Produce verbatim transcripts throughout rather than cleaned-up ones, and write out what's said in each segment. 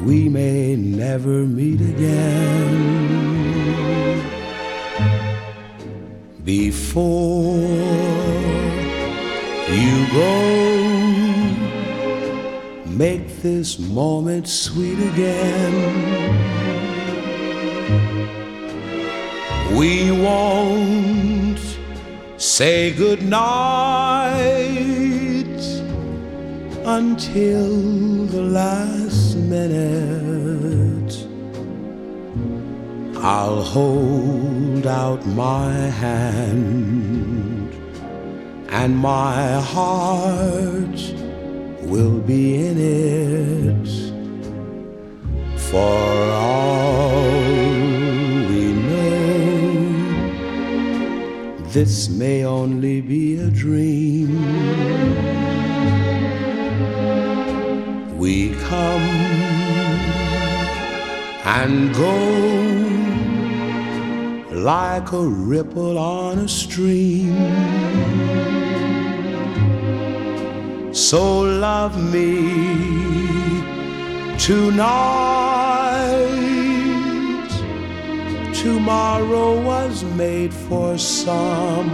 we may never meet again. Before you go, make this moment sweet again. We won't say goodnight until the last minute. I'll hold out my hand, and my heart will be in it. For all we know, this may only be a dream. We come and go like a ripple on a stream. So love me tonight. Tomorrow was made for some.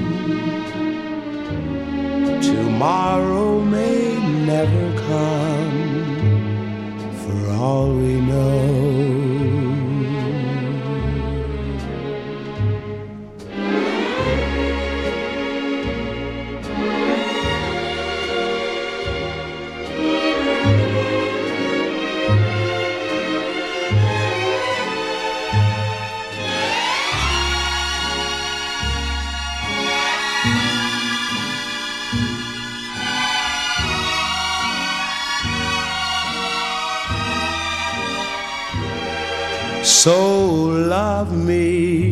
Tomorrow may never come, for all we know. So love me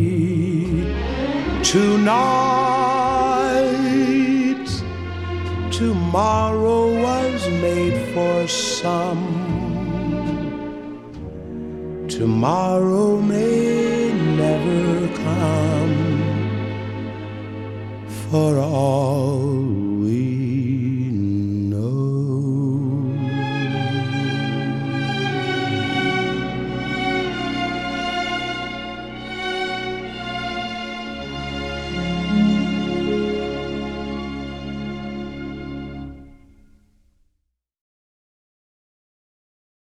tonight. Tomorrow was made for some. Tomorrow may never come, for all